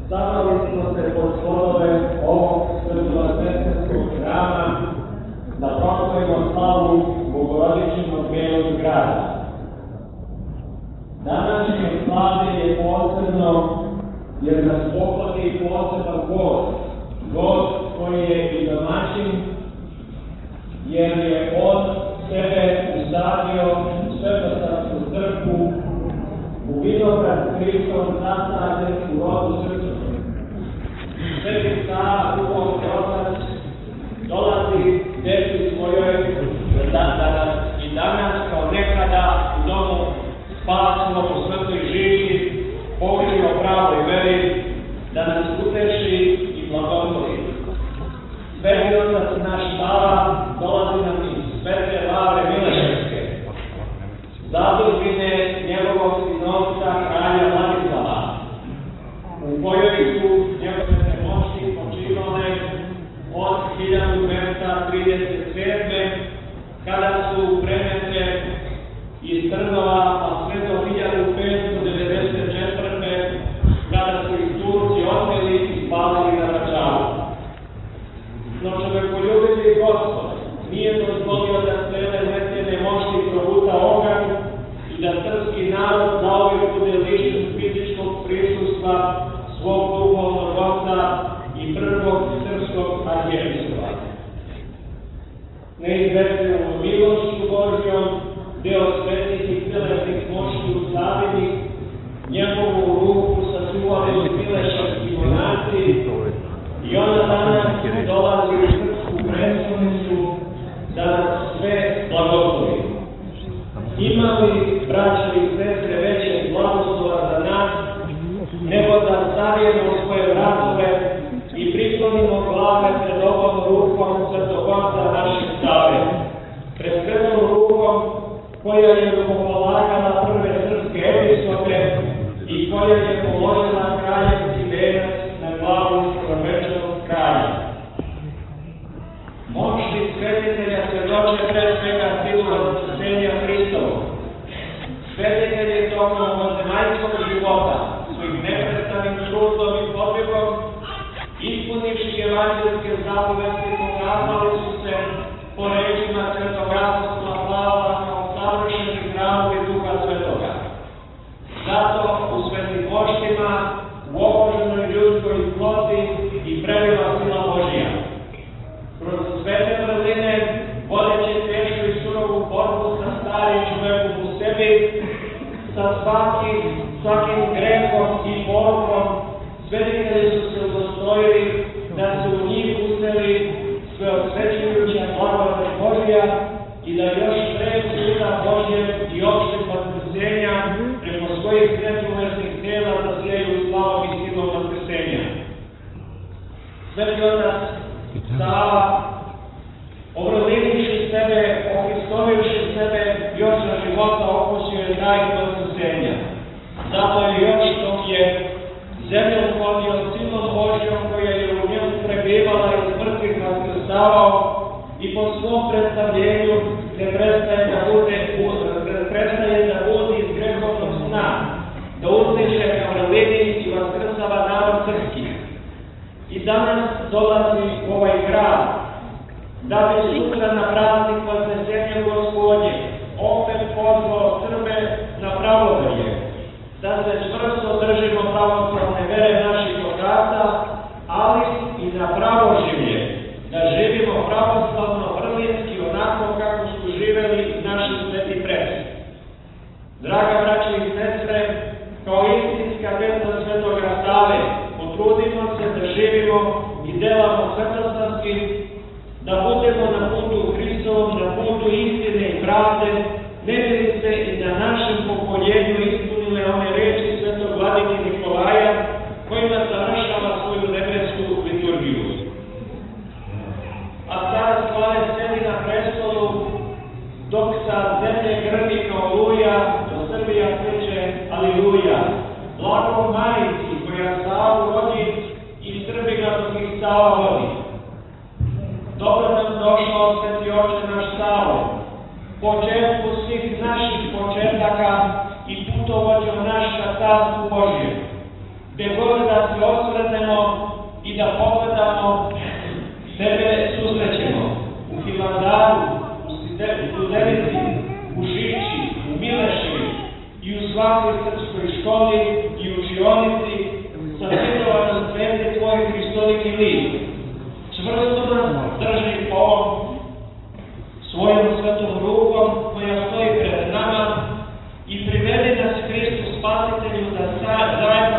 Sabrali smo se pod svodove ovog svetosvetenskog hrama da proslavimo slavu Bogorodičinog Belog grada. Današnje slavlje je posebno jer nas pokladi poseban gost, gost koji je i domaćin, jer je od sebe usadio u Svetosarsku crkvu u vinograd Hristom zasađen u rodu Srpskog. Sveti Sava, duhovni otac, dolazi deci svojoj i danas kao nekada u domu spasimo po svetoj živi, pouči o pravoj veri, da nas uteši i blagoslovi. Sveti otac naš Sava dolazi nam iz Svete Lavre Mileševske, zadužbine njegovog sinovca kralja Vladislava, u kojoj su njegove moći počivale od 1237. kada su prenete iz Trnova, pa sve do 1594. kada su ih Turci otmeli i spalili na Vračaru. No čovekoljubivni Gospod nije dozvolio da cele nesjene moći probuta oganj i da srpski narod zauvijek bude lišen fizičkog prisustva svog duhovnog oca i prvog srpskog arhijepiskopa. Neizvesnom milošću Božjom, deo svetih i celesnih moći usavljenih, njegovu ruku sačuvali od mileševski monaci i ona danas dolazi u srpsku prestonicu da nas sve blagoslovi. Ima li, braćo i sestre, veće blagoslova za nas, nego da stavimo svoje vratove i priklonimo glave pred ovom rukom Svetog Oca naše Save, pred svetom rukom koja je rukopolagala prve srpske episkope i koja je položila kraljevski venac na glavu prvečnog kralja. Moćni svetitelja svedoče pre svega silu vaskrsenja Hristovog. Svetitelj je tokom ovozemaljskog života svojim neprestanim trudom i podvigom, ispunivši evanđelske zapovesti, pokazali su se po rečima Svetog apostola Pavla kao savršeni hramovi Duha Svetoga. Zato u svetim moštima, u oboženoj ljudskoj ploti i preliva sila Božija. Kroz svete vrline, vodeći tešku i surovu borbu sa starim čovekom u sebi, sa svakim grehom i borbom, svetitelji su se udostojili da se u njih useli sve osvećujuća blagodat Božja i da još pre suda Božjem i opšteg vaskrsenja preko svojih svetovrsnih tela zasjeju slavom i silom vaskrsenja. Sveti otac Sava, obrodivši sebe, ohristovivši sebe, još na života okusio je tajnu vaskrsenja. Zato je još dok je zemljom hodio silom Božjom koja je u njemu prebivala i smrtih vaskrstavao i po svom predstavljenju ne prestaje da budi iz grehovnog sna, da uzdiše ka vrlini i vaskrsava narod srpski. I danas dolazi u ovaj grad, da bi sutra na praznik Vaskrsenja Gospodnje opet pozvao Srbe na pravoverje, da se čvrsto držimo pravoslavne vere naših otaca, ali i na pravoživlje, da živimo pravoslavno vrlinski onako kako su živeli naši sveti preci. Draga braće i sestre, kao istinska deca Svetoga Save, potrudimo se da živimo i delamo svetosavski, da budemo na putu Hristovom, na putu istine i pravde, ne bi li se i na našem pokoljenju ispunile one reči Svetog Vladike Nikolaja, kojima završava svoju nebesku liturgiju. A starac slave sedi na prestolu, dok sa zemlje grmi kao luja, do Srbija kreće Aliluja. Blago Marici koja Savu rodi i Srbi ga dok ih Sava vodi. Dobro nam došao Sveti Oče naš Savo, početku svih naših početaka i putovođo naš ka Carstvu Božjem. gde god da se osvrnemo i da pogledamo, tebe susrećemo. U Hilandaru, u Studenici, u Žiči, u Mileševi i u svakoj srpskoj školi i učionici sačitavanom svete tvoj Hristoliki lik. Čvrsto nas drži ovom svojom svetom rukom koja stoji pred nama i privedi nas Hristu Spasitelju da zajedno